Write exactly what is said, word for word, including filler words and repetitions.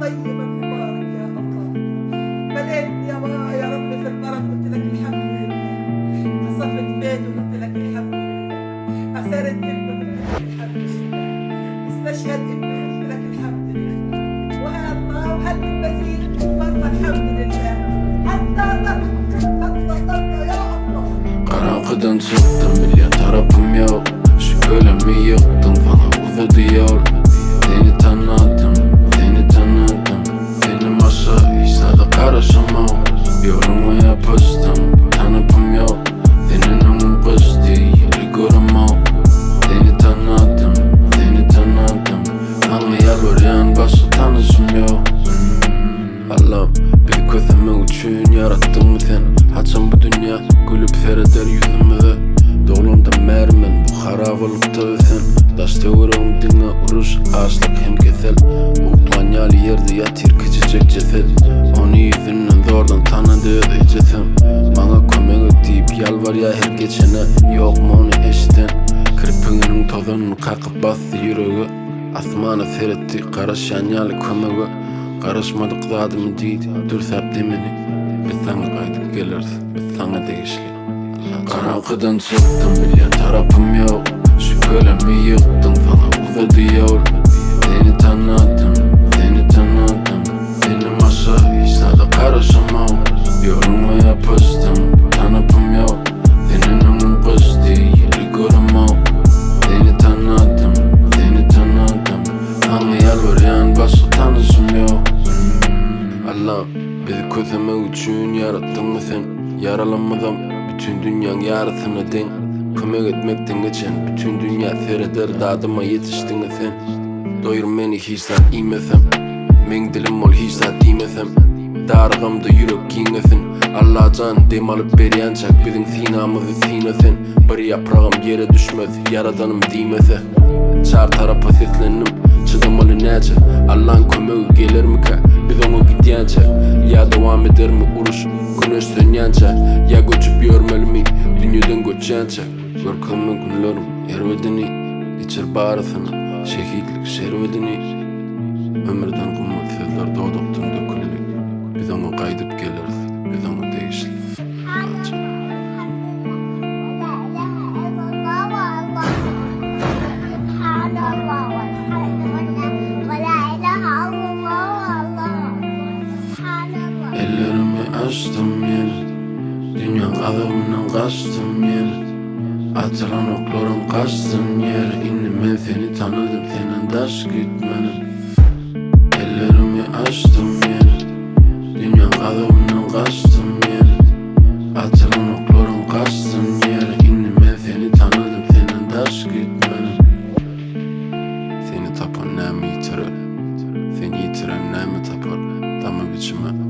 طيبا مبارك يا الله. مليت يا ما يا رب في المرض قلت لك الحمد لله. أصفت بيته قلت لك الحمد لله. أسرت ابنه قلت لك الحمد لله. استشهد ابنه قلت لك الحمد لله. ويا الله وهل المزيد مرة الحمد لله. حتى ترقى حتى ترقى يا الله. Karanlıktan çıktım, milyon tarafım yok. Şüphelemi yıktım, bana uzun diyor. Seni tanıdım, seni tanıdım. Benim aşağı hiç tadı karışamam. Yoruma yapıştım, tanıpım yok. Senin önün kız değil, göremem. Seni tanıdım, seni tanıdım. Bana yalvarıyan başka tanışım yok. Allah'ım, bir közümü üçün yarattın mı sen? Haçan bu dünya gülüp seyreder yüzümüze. Doğulumda mermin bu harabalıkta sen. Daş teorim dinle uruş ağaçlık hem kesel. Uklan yali yerde yatır küçücük ceset. Onu yüzünden zordan tanıdığı ecesem. Bana kömek deyip yalvar ya her geçene. Yok mu onu eşiten? Kirpinin tozunu kakıp bastı yüreği. Asmana seyretti karışan yali kömeği. Karışmadık zadımı değil, dürsep demeni. Biz sana kaydıp geliriz, biz sana değişli. Karanlıktan çıktım, milyon tarafım yok. Şüphelemi yıktım, sana uzun diyor. Seni tanıdım, seni tanıdım. Benim aşağı hiç tadı karışamam. Yoruma yapıştım, tanıpım yok. Senin önün kız değil, göremem. Seni tanıdım, seni tanıdım. Bana yalvarıyan başka tanışım yok. Allah'ım, bizi közeme üçün yarattın mı sen? Yaralanmadan bütün dünyanın yarısına den. Kömek etmekten geçen bütün dünya seyreder. Dadıma yetiştin mi sen? Doyur beni hiç zat iymesem. Men dilim ol hiç zat iymesem. Darğımda yürek giymesin. Allah can dem alıp beri ancak bizim sinamızı sinesen. Bir yaprağım yere düşmez, yaradanım değmese. Çar tarafa seslendim, çıdamalı nece? Allah'ın kömeği gelir mi ka? Biz onu gidiyence. Ya devam eder mi uruş güneş sönünce? Ya göçüp görmeli mi dünyadan göçence? Görkemli günlerim ervedini, içer bağrısını şehitlik şervedini. Ömürden kımmet sözler doğduktan döküldü. Biz onu kaydıp geliriz, biz onu değişli. Ellerimi açtım yeni, dünya adamından kaçtım yeni. Atılan oklarım kaçtın yer. İndim ben seni tanıdım, senin taş gitmenin. Ellerimi açtım yeni, dünya adamından kaçtım yeni. Atılan oklarım kaçtın yer. İndim ben seni tanıdım, senin taş gitmenin. Seni tapan ne mi yitirir? Seni yitiren ne mi tapar? Tamı biçime